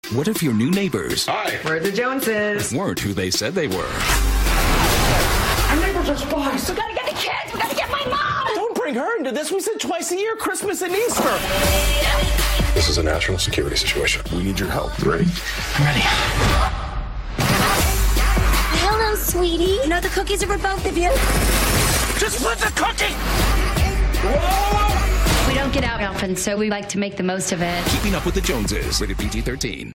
What if your new neighbors Hi. We're the Joneses. weren't who they said they were? Our neighbors are spies. We gotta get the kids. We gotta get my mom. Don't bring her into this. We said twice a year, Christmas and Easter. This is a national security situation. We need your help. You ready? I'm ready. Hello, sweetie. You know the cookies are for both of you. Just put the cookie! We don't get out often, so we like to make the most of it. Keeping Up with the Joneses, rated PG-13.